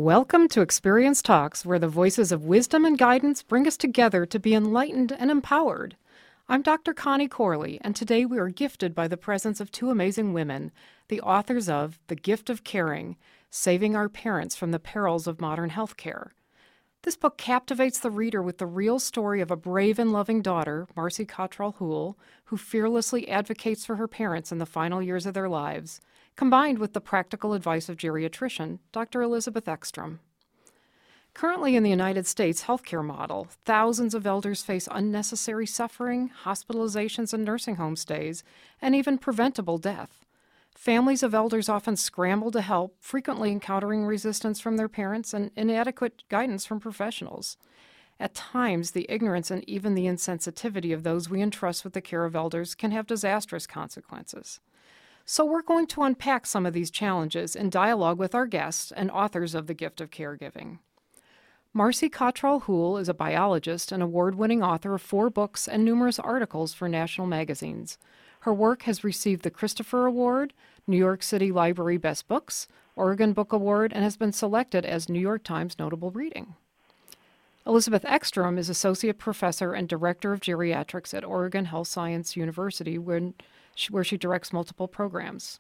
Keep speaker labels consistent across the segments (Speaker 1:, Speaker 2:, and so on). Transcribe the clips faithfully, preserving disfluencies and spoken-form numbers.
Speaker 1: Welcome to Experience Talks, where the voices of wisdom and guidance bring us together to be enlightened and empowered. I'm Doctor Connie Corley, and today we are gifted by the presence of two amazing women, the authors of The Gift of Caring, Saving Our Parents from the Perils of Modern Healthcare. This book captivates the reader with the real story of a brave and loving daughter, Marcy Cottrell Houle, who fearlessly advocates for her parents in the final years of their lives, combined with the practical advice of geriatrician, Doctor Elizabeth Ekstrom. Currently in the United States healthcare model, thousands of elders face unnecessary suffering, hospitalizations and nursing home stays, and even preventable death. Families of elders often scramble to help, frequently encountering resistance from their parents and inadequate guidance from professionals. At times, the ignorance and even the insensitivity of those we entrust with the care of elders can have disastrous consequences. So we're going to unpack some of these challenges in dialogue with our guests and authors of The Gift of Caregiving. Marcy Cottrell Houle is a biologist and award-winning author of four books and numerous articles for national magazines. Her work has received the Christopher Award, New York City Library Best Books, Oregon Book Award, and has been selected as New York Times Notable Reading. Elizabeth Ekstrom is Associate Professor and Director of Geriatrics at Oregon Health Science University, when she, where she directs multiple programs.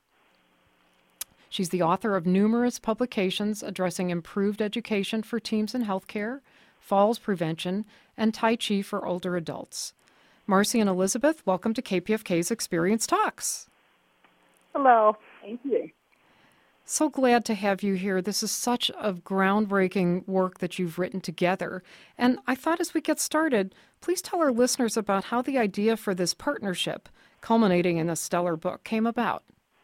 Speaker 1: She's the author of numerous publications addressing improved education for teams in healthcare, falls prevention, and Tai Chi for older adults. Marcy and Elizabeth, welcome to K P F K's Experience Talks.
Speaker 2: Hello. Thank you.
Speaker 1: So glad to have you here. This is such a groundbreaking work that you've written together. And I thought as we get started, please tell our listeners about how the idea for this partnership, culminating in a stellar book, came about.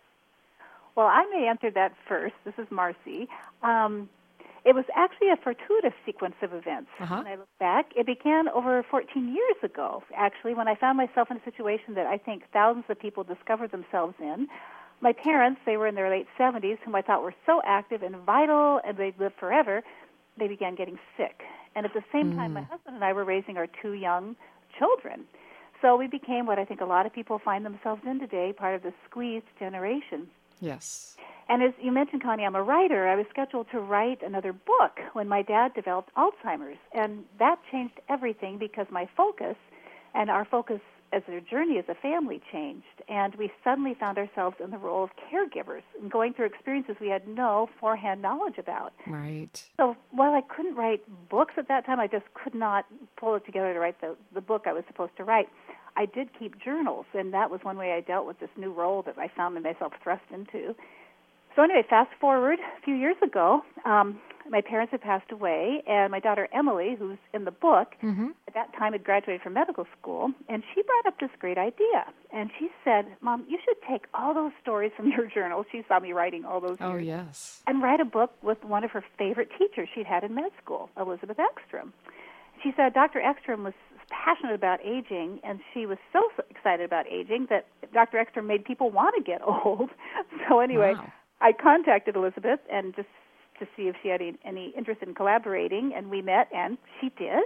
Speaker 2: Well, I may answer that first. This is Marcy. Um, it was actually a fortuitous sequence of events.
Speaker 1: Uh-huh.
Speaker 2: When I look back, it began over fourteen years ago, actually, when I found myself in a situation that I think thousands of people discovered themselves in. My parents, they were in their late seventies, whom I thought were so active and vital and they'd live forever, they began getting sick. And at the same mm. time, my husband and I were raising our two young children. So we became what I think a lot of people find themselves in today, part of the squeezed generation.
Speaker 1: Yes.
Speaker 2: And as you mentioned, Connie, I'm a writer. I was scheduled to write another book when my dad developed Alzheimer's. And that changed everything because my focus and our focus as a journey as a family changed. And we suddenly found ourselves in the role of caregivers and going through experiences we had no forehand knowledge about.
Speaker 1: Right.
Speaker 2: So while I couldn't write books at that time, I just could not pull it together to write the, the book I was supposed to write. I did keep journals, and that was one way I dealt with this new role that I found myself thrust into. So anyway, fast forward a few years ago, um, my parents had passed away, and my daughter Emily, who's in the book,
Speaker 1: mm-hmm.
Speaker 2: at that time had graduated from medical school, and she brought up this great idea. And she said, Mom, you should take all those stories from your journal. She saw me writing all those
Speaker 1: Oh,
Speaker 2: years,
Speaker 1: yes.
Speaker 2: and write a book with one of her favorite teachers she'd had in med school, Elizabeth Ekstrom. She said Doctor Ekstrom was passionate about aging, and she was so excited about aging that Doctor Ekstrom made people want to get old. So anyway,
Speaker 1: wow.
Speaker 2: I contacted Elizabeth and just to see if she had any, any interest in collaborating, and we met, and she did.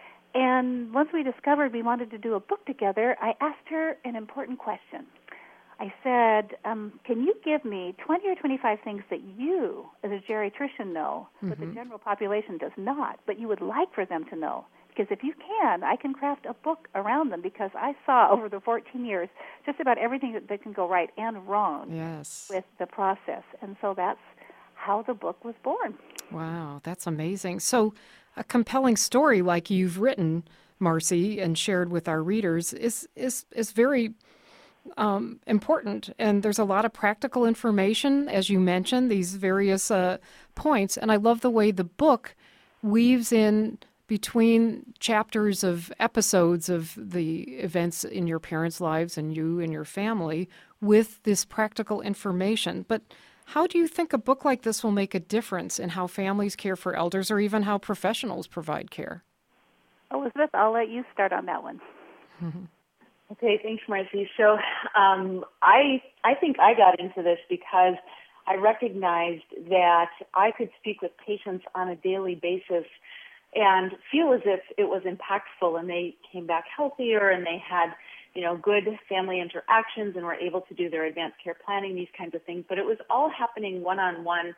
Speaker 2: And once we discovered we wanted to do a book together, I asked her an important question. I said, um, can you give me twenty or twenty-five things that you, as a geriatrician, know, mm-hmm. but the general population does not, but you would like for them to know? Because if you can, I can craft a book around them, because I saw over the fourteen years just about everything that, that can go right and wrong
Speaker 1: yes.
Speaker 2: with the process. And so that's how the book was born.
Speaker 1: Wow, that's amazing. So a compelling story like you've written, Marcy, and shared with our readers is is, is very um, important. And there's a lot of practical information, as you mentioned, these various uh, points. And I love the way the book weaves in between chapters of episodes of the events in your parents' lives and you and your family with this practical information. But how do you think a book like this will make a difference in how families care for elders or even how professionals provide care?
Speaker 2: Elizabeth, I'll let you start on that one.
Speaker 1: Mm-hmm.
Speaker 3: Okay, thanks, Marcy. So um, I I think I got into this because I recognized that I could speak with patients on a daily basis and feel as if it was impactful, and they came back healthier, and they had, you know, good family interactions and were able to do their advanced care planning, these kinds of things. But it was all happening one-on-one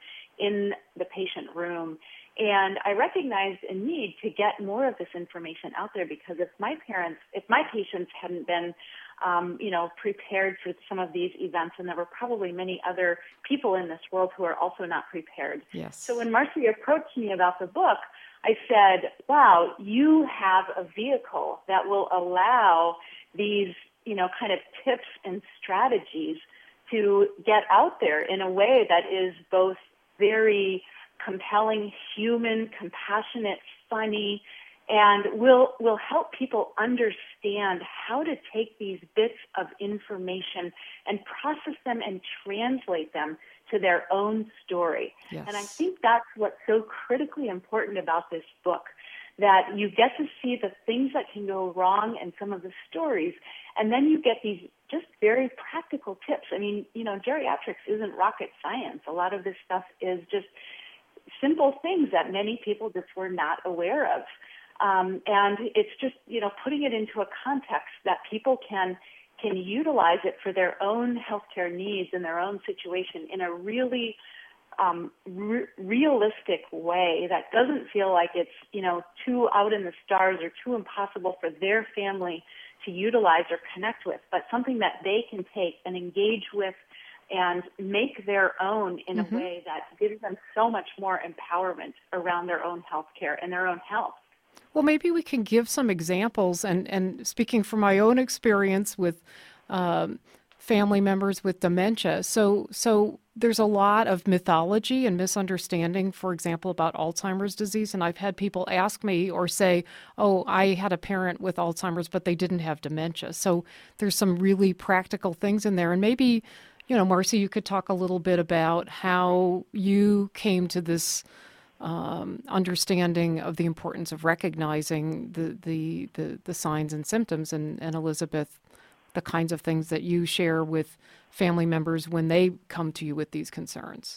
Speaker 3: in the patient room. And I recognized a need to get more of this information out there, because if my parents, if my patients hadn't been, um, you know, prepared for some of these events, and there were probably many other people in this world who are also not prepared.
Speaker 1: Yes.
Speaker 3: So when Marcy approached me about the book, I said, wow, you have a vehicle that will allow these, you know, kind of tips and strategies to get out there in a way that is both very compelling, human, compassionate, funny, and will will help people understand how to take these bits of information and process them and translate them to their own story.
Speaker 1: Yes.
Speaker 3: And I think that's what's so critically important about this book, that you get to see the things that can go wrong in some of the stories, and then you get these just very practical tips. I mean, you know, geriatrics isn't rocket science. A lot of this stuff is just simple things that many people just were not aware of. Um, and it's just, you know, putting it into a context that people can can utilize it for their own healthcare needs and their own situation in a really um, re- realistic way that doesn't feel like it's, you know, too out in the stars or too impossible for their family to utilize or connect with, but something that they can take and engage with and make their own in
Speaker 1: mm-hmm.
Speaker 3: a way that gives them so much more empowerment around their own health care and their own health.
Speaker 1: Well, maybe we can give some examples, and, and speaking from my own experience with um, family members with dementia. So, so there's a lot of mythology and misunderstanding, for example, about Alzheimer's disease. And I've had people ask me or say, oh, I had a parent with Alzheimer's, but they didn't have dementia. So there's some really practical things in there. And maybe, you know, Marcy, you could talk a little bit about how you came to this um, understanding of the importance of recognizing the, the, the, the signs and symptoms, and, and Elizabeth, the kinds of things that you share with family members when they come to you with these concerns.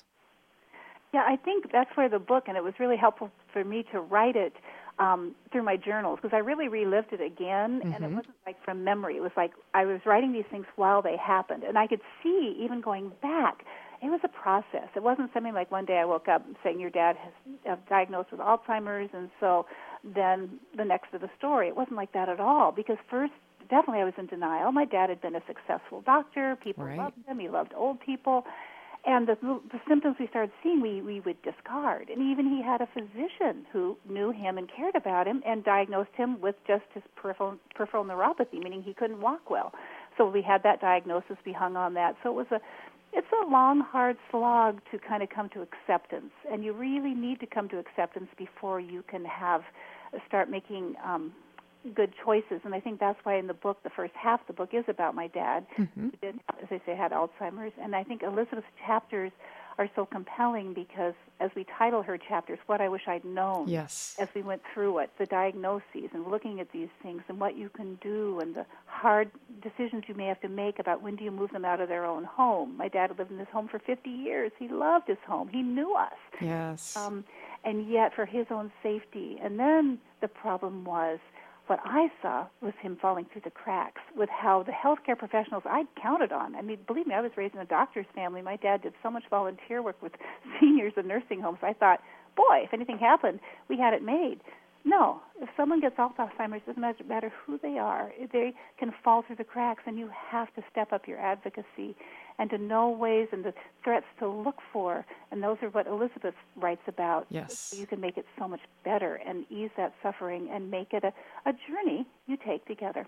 Speaker 2: Yeah, I think that's where the book, and it was really helpful for me to write it um, through my journals, because I really relived it again, mm-hmm. and it wasn't like from memory. It was like I was writing these things while they happened, and I could see, even going back, it was a process. It wasn't something like one day I woke up saying your dad has uh, diagnosed with Alzheimer's, and so then the next of the story. It wasn't like that at all, because first, definitely I was in denial. My dad had been a successful doctor. People
Speaker 1: right.
Speaker 2: loved him. He loved old people. And the, the symptoms we started seeing, we, we would discard. And even he had a physician who knew him and cared about him and diagnosed him with just his peripheral, peripheral neuropathy, meaning he couldn't walk well. So we had that diagnosis. We hung on that. So it was a, it's a long, hard slog to kind of come to acceptance. And you really need to come to acceptance before you can have start making um, good choices. And I think that's why in the book, the first half of the book is about my dad, mm-hmm. who did, as I say, had Alzheimer's. And I think Elizabeth's chapters are so compelling because, as we title her chapters, What I Wish I'd Known,
Speaker 1: yes.
Speaker 2: as we went through it, the diagnoses and looking at these things and what you can do and the hard decisions you may have to make about when do you move them out of their own home. My dad lived in this home for fifty years. He loved his home. He knew us.
Speaker 1: Yes.
Speaker 2: Um, and yet for his own safety. And then the problem was, what I saw was him falling through the cracks with how the healthcare professionals I'd counted on. I mean, believe me, I was raised in a doctor's family. My dad did so much volunteer work with seniors in nursing homes. I thought, boy, if anything happened, we had it made. No, if someone gets Alzheimer's, it doesn't matter who they are. They can fall through the cracks, and you have to step up your advocacy and to know ways and the threats to look for. And those are what Elizabeth writes about.
Speaker 1: Yes.
Speaker 2: You can make it so much better and ease that suffering and make it a, a journey you take together.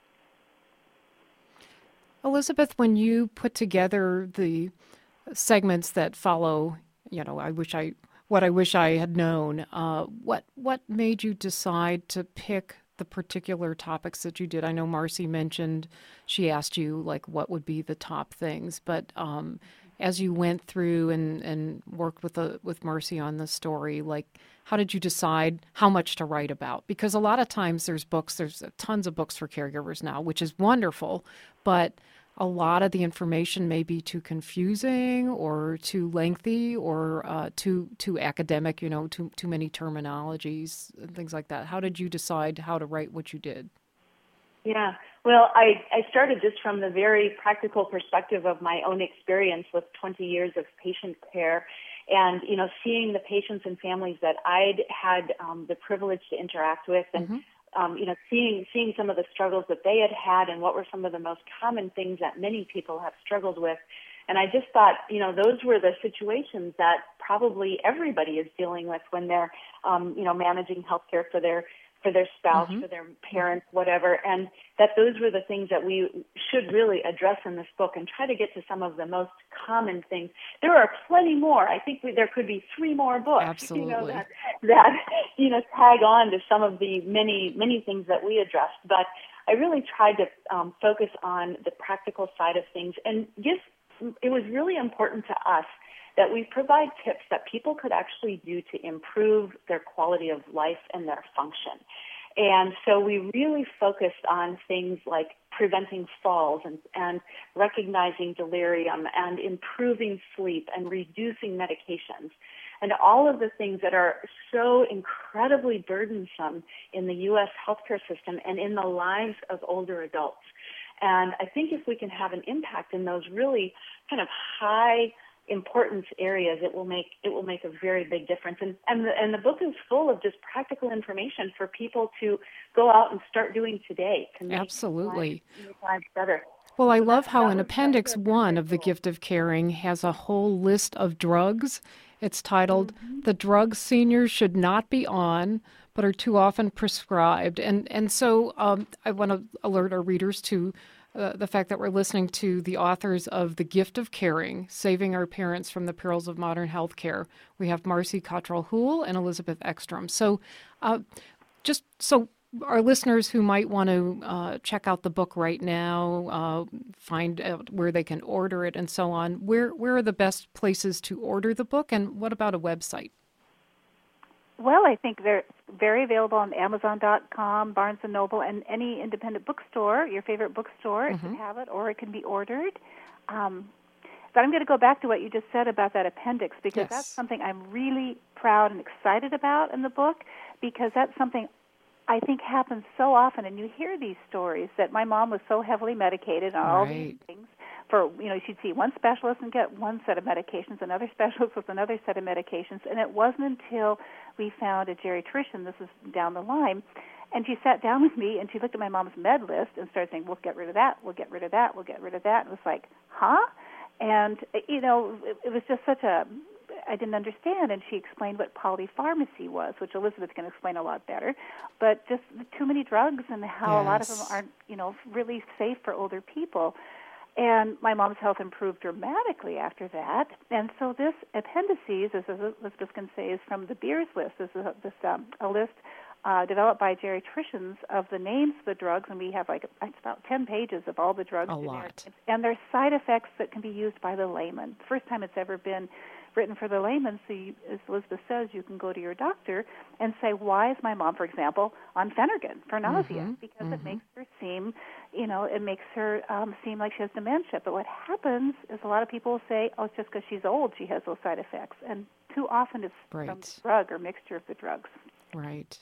Speaker 1: Elizabeth, when you put together the segments that follow, you know, I wish I, what I wish I had known, uh, what what made you decide to pick the particular topics that you did? I know Marcy mentioned, she asked you, like, what would be the top things, but um, as you went through and, and worked with the, with Marcy on the story, like, how did you decide how much to write about? Because a lot of times there's books, there's tons of books for caregivers now, which is wonderful, but a lot of the information may be too confusing or too lengthy or uh, too too academic, you know, too too many terminologies and things like that. How did you decide how to write what you did?
Speaker 3: Yeah, well, I, I started just from the very practical perspective of my own experience with twenty years of patient care. And, you know, seeing the patients and families that I'd had um, the privilege to interact with and, mm-hmm. um, you know, seeing seeing some of the struggles that they had had and what were some of the most common things that many people have struggled with. And I just thought, you know, those were the situations that probably everybody is dealing with when they're, um, you know, managing healthcare for their for their spouse, mm-hmm. for their parents, whatever, and that those were the things that we should really address in this book and try to get to some of the most common things. There are plenty more. I think we, there could be three more books,
Speaker 1: Absolutely.
Speaker 3: you know, that, that, you know, tag on to some of the many, many things that we addressed. But I really tried to um, focus on the practical side of things, and just it was really important to us that we provide tips that people could actually do to improve their quality of life and their function. And so we really focused on things like preventing falls and, and recognizing delirium and improving sleep and reducing medications and all of the things that are so incredibly burdensome in the U S healthcare system and in the lives of older adults. And I think if we can have an impact in those really kind of high importance areas, it will make it will make a very big difference. And and the, and the book is full of just practical information for people to go out and start doing today to make
Speaker 1: Absolutely
Speaker 3: lives, make lives better.
Speaker 1: Well, I love how in Appendix One of The Gift of Caring has a whole list of drugs. It's titled mm-hmm. "The Drugs Seniors Should Not Be On, But Are Too Often Prescribed." And and so um, I want to alert our readers to Uh, the fact that we're listening to the authors of The Gift of Caring, Saving Our Parents from the Perils of Modern Healthcare. We have Marcy Cottrell-Houle and Elizabeth Ekstrom. So uh, just so our listeners who might want to uh, check out the book right now, uh, find out where they can order it and so on, where, where are the best places to order the book, and what about a website?
Speaker 2: Well, I think they're very available on Amazon dot com, Barnes and Noble, and any independent bookstore, your favorite bookstore. Mm-hmm. It can have it, or it can be ordered. Um, but I'm going to go back to what you just said about that appendix, because yes. that's something I'm really proud and excited about in the book, because that's something I think happens so often. And you hear these stories that my mom was so heavily medicated on all
Speaker 1: right.
Speaker 2: these things. For, you know, she'd see one specialist and get one set of medications, another specialist with another set of medications, and it wasn't until we found a geriatrician, this is down the line, and she sat down with me and she looked at my mom's med list and started saying, we'll get rid of that, we'll get rid of that, we'll get rid of that. And it was like, huh? And, you know, it, it was just such a, I didn't understand, and she explained what polypharmacy was, which Elizabeth can explain a lot better, but just too many drugs and how
Speaker 1: yes.
Speaker 2: a lot of them aren't, you know, really safe for older people. And my mom's health improved dramatically after that. And so this appendices, as Elizabeth can say, is from the Beers list. This is a, this, um, a list uh, developed by geriatricians of the names of the drugs, and we have like it's about ten pages of all the drugs.
Speaker 1: A lot.
Speaker 2: And their side effects that can be used by the layman. First time it's ever been written for the layman, so you, as Elizabeth says, you can go to your doctor and say, why is my mom, for example, on Phenergan for nausea?
Speaker 1: Mm-hmm.
Speaker 2: Because
Speaker 1: mm-hmm.
Speaker 2: it makes her seem, you know, it makes her um, seem like she has dementia. But what happens is a lot of people say, oh, it's just because she's old she has those side effects. And too often it's
Speaker 1: right.
Speaker 2: from the drug or mixture of the drugs.
Speaker 1: Right.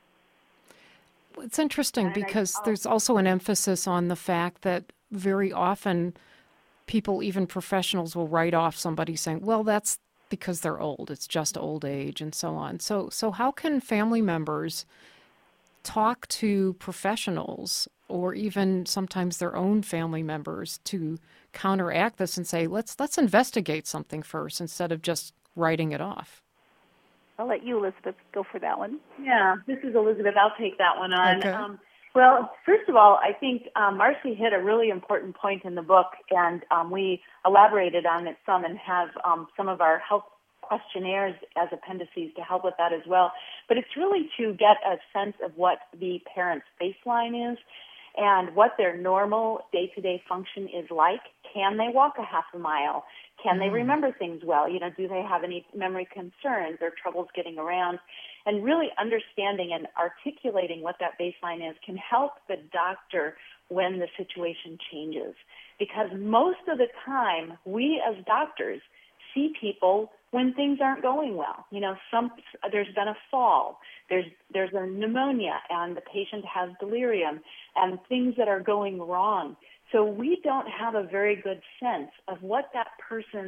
Speaker 1: It's interesting
Speaker 3: and
Speaker 1: because
Speaker 3: I, oh.
Speaker 1: there's also an emphasis on the fact that very often people, even professionals, will write off somebody saying, well, that's because they're old. It's just old age and so on. So so how can family members talk to professionals or even sometimes their own family members to counteract this and say, let's let's investigate something first instead of just writing it off?
Speaker 2: I'll let you, Elizabeth, go for that one.
Speaker 3: Yeah, this is Elizabeth. I'll take that one on.
Speaker 1: Okay.
Speaker 3: Um, Well, first of all, I think um, Marcy hit a really important point in the book, and um, we elaborated on it some and have um, some of our health questionnaires as appendices to help with that as well. But it's really to get a sense of what the parent's baseline is and what their normal day-to-day function is like. Can they walk a half a mile? Can they remember things well? You know, do they have any memory concerns or troubles getting around? And really understanding and articulating what that baseline is can help the doctor when the situation changes. Because most of the time, we as doctors see people when things aren't going well. You know, some there's been a fall, there's there's a pneumonia, and the patient has delirium, and things that are going wrong. So we don't have a very good sense of what that person's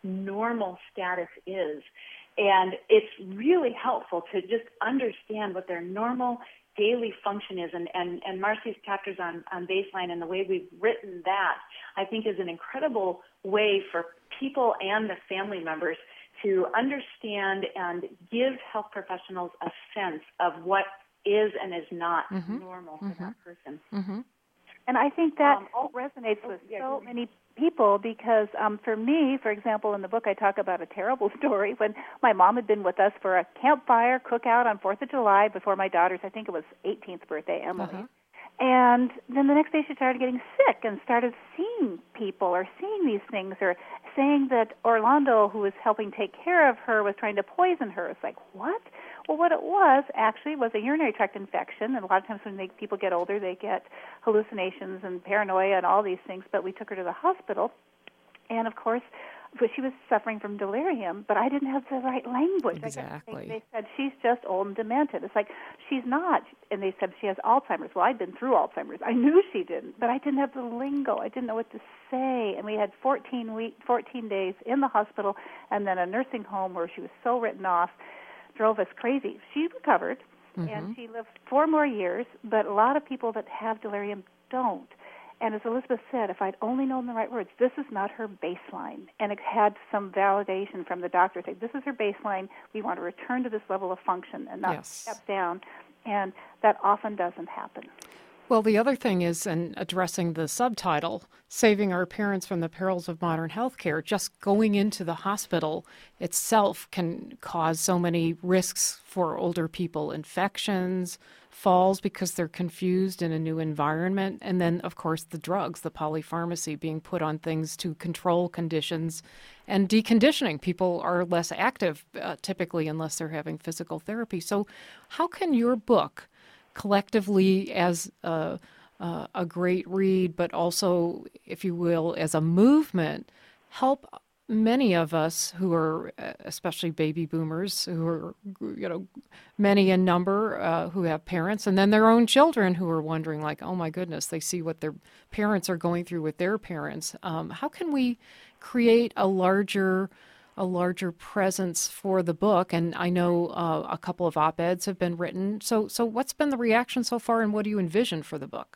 Speaker 3: normal status is. And it's really helpful to just understand what their normal daily function is. And, and, and Marcy's chapters on, on baseline and the way we've written that, I think, is an incredible way for people and the family members to understand and give health professionals a sense of what is and is not mm-hmm. normal for mm-hmm. that person.
Speaker 2: Mm-hmm. And I think that um, oh, resonates oh, with yeah, so many people because um, for me, for example, in the book I talk about a terrible story when my mom had been with us for a campfire cookout on fourth of July before my daughter's, I think it was eighteenth birthday, Emily. Uh-huh. And then the next day she started getting sick and started seeing people or seeing these things or saying that Orlando, who was helping take care of her, was trying to poison her. It's like, what? Well, what it was actually was a urinary tract infection, and a lot of times when they, people get older, they get hallucinations and paranoia and all these things, but we took her to the hospital, and of course, but she was suffering from delirium, but I didn't have the right language.
Speaker 1: Exactly.
Speaker 2: They, they said, she's just old and demented. It's like, she's not. And they said she has Alzheimer's. Well, I'd been through Alzheimer's. I knew she didn't, but I didn't have the lingo. I didn't know what to say. And we had fourteen week, fourteen days in the hospital and then a nursing home where she was so written off, drove us crazy. She recovered, mm-hmm. and she lived four more years, but a lot of people that have delirium don't. And as Elizabeth said, if I'd only known the right words, this is not her baseline. And it had some validation from the doctor saying, this is her baseline. We want to return to this level of function and not
Speaker 1: yes.
Speaker 2: step down. And that often doesn't happen.
Speaker 1: Well, the other thing is, in addressing the subtitle, Saving Our Parents from the Perils of Modern Healthcare, just going into the hospital itself can cause so many risks for older people, infections, falls because they're confused in a new environment, and then, of course, the drugs, the polypharmacy being put on things to control conditions, and deconditioning. People are less active, uh, typically, unless they're having physical therapy. So how can your book collectively as a, uh, a great read, but also, if you will, as a movement, help many of us who are, especially baby boomers, who are, you know, many in number, uh, who have parents, and then their own children who are wondering, like, oh my goodness, they see what their parents are going through with their parents. Um, how can we create a larger a larger presence for the book? And I know uh, a couple of op-eds have been written. So, so what's been the reaction so far, and what do you envision for the book?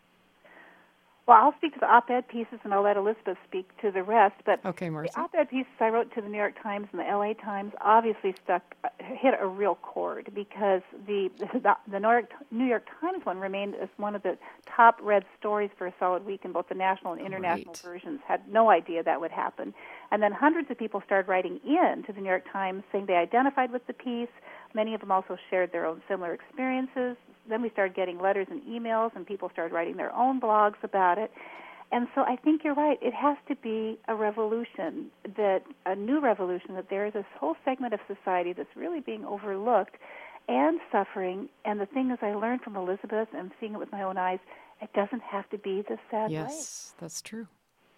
Speaker 2: Well, I'll speak to the op-ed pieces, and I'll let Elizabeth speak to the rest. But
Speaker 1: okay, Marcy.
Speaker 2: The op-ed pieces I wrote to the New York Times and the L A Times obviously stuck, hit a real chord because the the, the New York New York Times one remained as one of the top read stories for a solid week in both the national and international
Speaker 1: Great.
Speaker 2: versions. Had no idea that would happen, and then hundreds of people started writing in to the New York Times saying they identified with the piece. Many of them also shared their own similar experiences. Then we started getting letters and emails, and people started writing their own blogs about it. And so I think you're right. It has to be a revolution, that a new revolution, that there is this whole segment of society that's really being overlooked and suffering. And the thing is, I learned from Elizabeth and seeing it with my own eyes, it doesn't have to be this sad
Speaker 1: yes,
Speaker 2: way.
Speaker 1: Yes, that's true.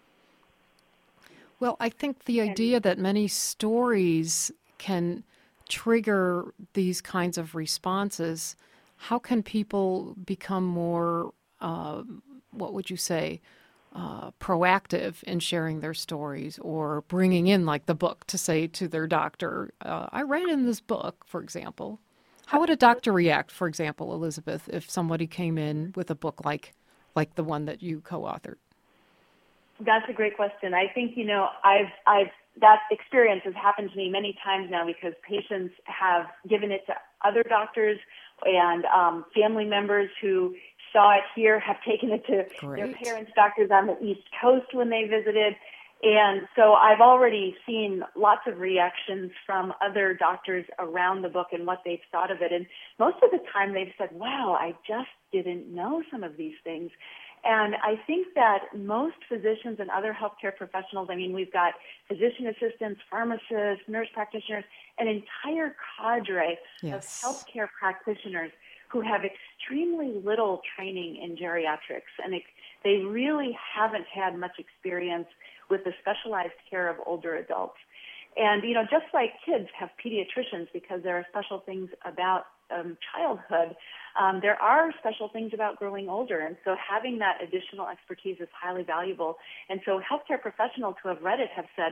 Speaker 1: Well, I think the idea that many stories can trigger these kinds of responses, how can people become more, uh, what would you say, uh, proactive in sharing their stories, or bringing in, like, the book to say to their doctor, uh, I read in this book, for example. How would a doctor react, for example, Elizabeth, if somebody came in with a book like like the one that you co-authored?
Speaker 3: That's a great question. I think, you know, I've, I've, that experience has happened to me many times now because patients have given it to other doctors, and um, family members who saw it here have taken it to
Speaker 1: Great.
Speaker 3: Their parents' doctors on the East Coast when they visited. And so I've already seen lots of reactions from other doctors around the book and what they've thought of it. And most of the time they've said, wow, I just didn't know some of these things. And I think that most physicians and other healthcare professionals, I mean, we've got physician assistants, pharmacists, nurse practitioners, an entire cadre
Speaker 1: yes.
Speaker 3: of healthcare practitioners who have extremely little training in geriatrics. And it, they really haven't had much experience with the specialized care of older adults. And, you know, just like kids have pediatricians because there are special things about um, childhood, um, there are special things about growing older. And so having that additional expertise is highly valuable. And so healthcare professionals who have read it have said,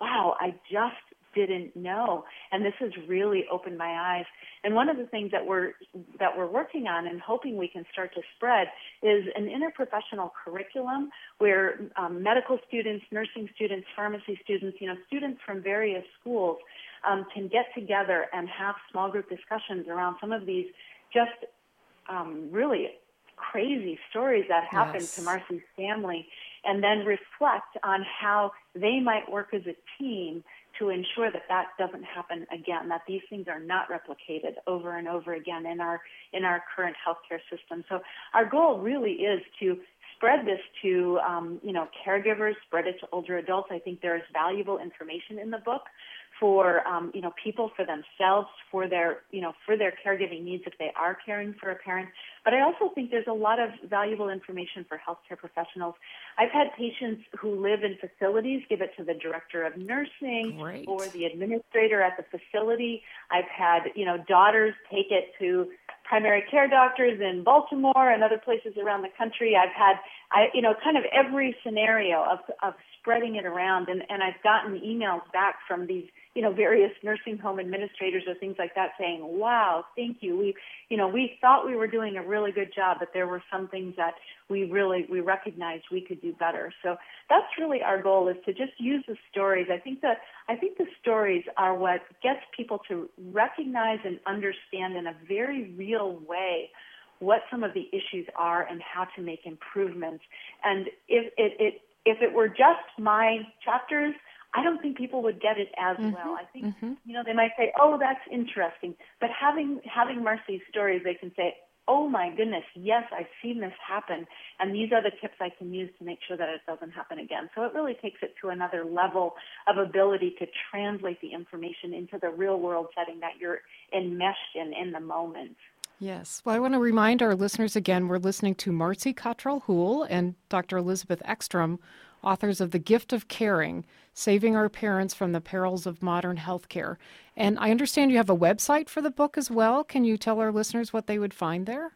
Speaker 3: wow, I just didn't know. And this has really opened my eyes. And one of the things that we're that we're working on and hoping we can start to spread is an interprofessional curriculum where um, medical students, nursing students, pharmacy students, you know, students from various schools um, can get together and have small group discussions around some of these just um, really crazy stories that happened
Speaker 1: Yes.
Speaker 3: to Marcy's family, and then reflect on how they might work as a team to ensure that that doesn't happen again, that these things are not replicated over and over again in our in our current healthcare system. So our goal really is to spread this to, um, you know, caregivers, spread it to older adults. I think there is valuable information in the book for, um, you know, people, for themselves, for their, you know, for their caregiving needs if they are caring for a parent. But I also think there's a lot of valuable information for healthcare professionals. I've had patients who live in facilities give it to the director of nursing
Speaker 1: Great.
Speaker 3: or the administrator at the facility. I've had, you know, daughters take it to primary care doctors in Baltimore and other places around the country. I've had, I, you know, kind of every scenario of, of spreading it around, and, and I've gotten emails back from these, you know, various nursing home administrators or things like that saying, wow, thank you. We, you know, we thought we were doing a really good job, but there were some things that we really, we recognized we could do better. So that's really our goal, is to just use the stories. I think that, I think the stories are what gets people to recognize and understand in a very real way what some of the issues are and how to make improvements. And if it, it if it were just my chapters, I don't think people would get it as
Speaker 1: Mm-hmm.
Speaker 3: well. I think,
Speaker 1: Mm-hmm.
Speaker 3: you know, they might say, oh, that's interesting. But having having Marcy's stories, they can say, oh, my goodness, yes, I've seen this happen, and these are the tips I can use to make sure that it doesn't happen again. So it really takes it to another level of ability to translate the information into the real-world setting that you're enmeshed in in the moment.
Speaker 1: Yes. Well, I want to remind our listeners again, we're listening to Marcy Cottrell Houle and Doctor Elizabeth Ekstrom, authors of The Gift of Caring, Saving Our Parents from the Perils of Modern Healthcare. And I understand you have a website for the book as well. Can you tell our listeners what they would find there?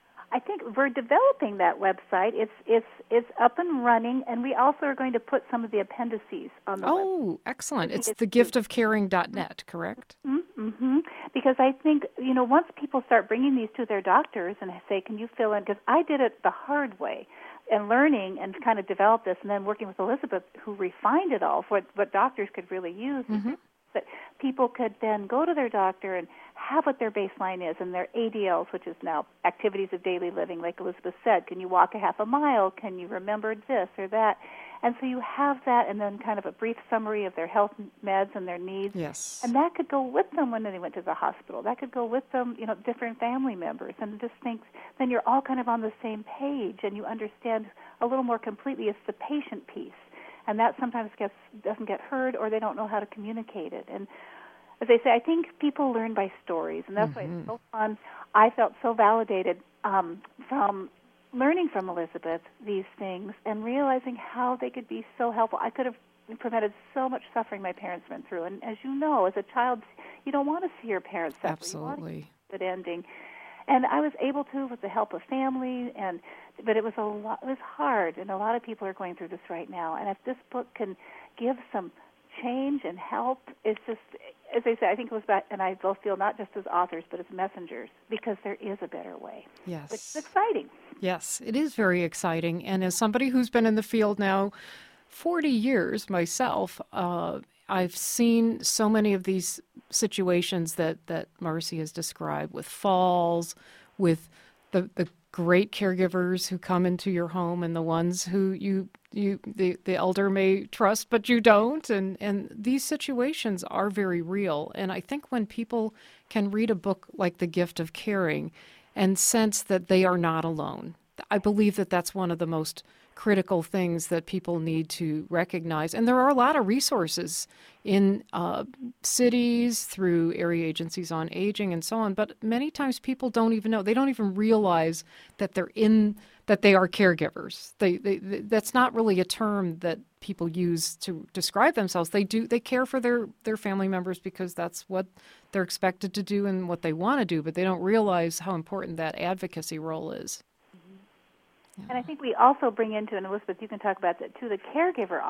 Speaker 2: I think we're developing that website. It's it's it's up and running, and we also are going to put some of the appendices on the website.
Speaker 1: Oh, excellent. It's the gift of caring dot net, correct?
Speaker 2: Mm-hmm. Because I think, you know, once people start bringing these to their doctors and say, can you fill in, because I did it the hard way, and learning and kind of developed this, and then working with Elizabeth, who refined it all for what, what doctors could really use.
Speaker 1: Mm-hmm.
Speaker 2: That people could then go to their doctor and have what their baseline is, and their A D Ls, which is now activities of daily living, like Elizabeth said. Can you walk a half a mile? Can you remember this or that? And so you have that, and then kind of a brief summary of their health meds and their needs.
Speaker 1: Yes.
Speaker 2: And that could go with them when they went to the hospital. That could go with them, you know, different family members. And just think, then you're all kind of on the same page, and you understand a little more completely. It's the patient piece. And that sometimes gets doesn't get heard, or they don't know how to communicate it. And as I say, I think people learn by stories, and that's
Speaker 1: Mm-hmm.
Speaker 2: why it's so fun. I felt so validated um, from learning from Elizabeth these things and realizing how they could be so helpful. I could have prevented so much suffering my parents went through. And as you know, as a child, you don't want to see your parents suffer.
Speaker 1: Absolutely.
Speaker 2: You want a good ending. And I was able to with the help of family, and but it was a lot. It was hard, and a lot of people are going through this right now. And if this book can give some change and help, it's just, as I said, I think it was about, and I both feel not just as authors, but as messengers, because there is a better way.
Speaker 1: Yes.
Speaker 2: It's exciting.
Speaker 1: Yes, it is very exciting. And as somebody who's been in the field now forty years myself, uh, I've seen so many of these situations that, that Marcy has described, with falls, with the, the great caregivers who come into your home and the ones who you you the, the elder may trust but you don't, and, and these situations are very real. And I think when people can read a book like The Gift of Caring and sense that they are not alone, I believe that that's one of the most critical things that people need to recognize. And there are a lot of resources in uh, cities, through area agencies on aging and so on, but many times people don't even know. They don't even realize that they're in, that they are caregivers. They, they, they that's not really a term that people use to describe themselves. They do, they care for their, their family members because that's what they're expected to do and what they want to do, but they don't realize how important that advocacy role is.
Speaker 2: And I think we also bring into, and Elizabeth, you can talk about that too, the caregiver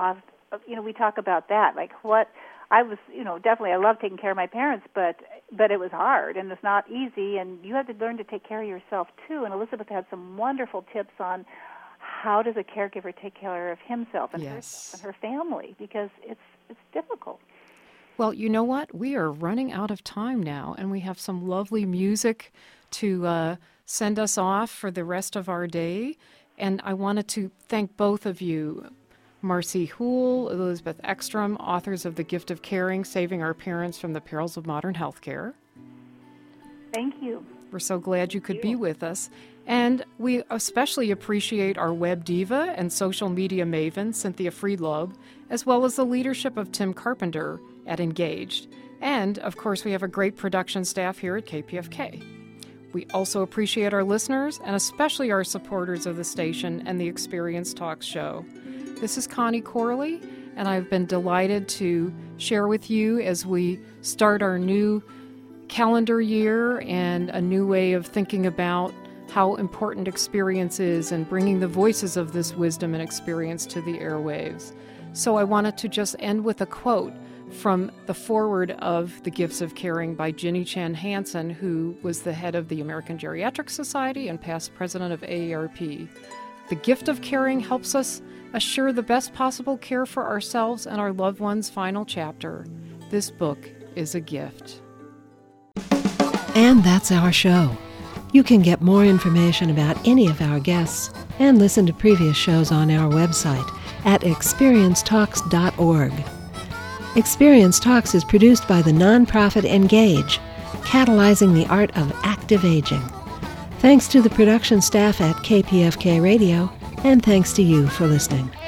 Speaker 2: you know, we talk about that, like what I was, you know, definitely I love taking care of my parents, but but it was hard and it's not easy, and you have to learn to take care of yourself too. And Elizabeth had some wonderful tips on how does a caregiver take care of himself and
Speaker 1: yes.
Speaker 2: herself and her family, because it's it's difficult.
Speaker 1: Well, you know what? We are running out of time now, and we have some lovely music to uh, send us off for the rest of our day. And I wanted to thank both of you, Marcy Houle, Elizabeth Ekstrom, authors of The Gift of Caring, Saving Our Parents from the Perils of Modern Healthcare.
Speaker 2: Thank you.
Speaker 1: We're so glad you could be with us. And we especially appreciate our web diva and social media maven, Cynthia Friedlob, as well as the leadership of Tim Carpenter at Engaged. And, of course, we have a great production staff here at K P F K. We also appreciate our listeners and especially our supporters of the station and the Experience Talks show. This is Connie Corley, and I've been delighted to share with you as we start our new calendar year and a new way of thinking about how important experience is and bringing the voices of this wisdom and experience to the airwaves. So I wanted to just end with a quote from the foreword of The Gifts of Caring by Ginny Chan Hansen, who was the head of the American Geriatric Society and past president of A A R P. The gift of caring helps us assure the best possible care for ourselves and our loved ones' final chapter. This book is a gift.
Speaker 4: And that's our show. You can get more information about any of our guests and listen to previous shows on our website at experience talks dot org. Experience Talks is produced by the nonprofit Engage, catalyzing the art of active aging. Thanks to the production staff at K P F K Radio, and thanks to you for listening.